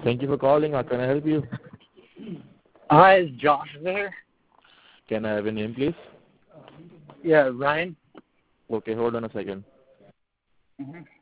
Thank you for calling. How can I help you? Hi, is Josh there? Can I have your name, please? Yeah, Ryan. Okay, hold on a second. Mm-hmm.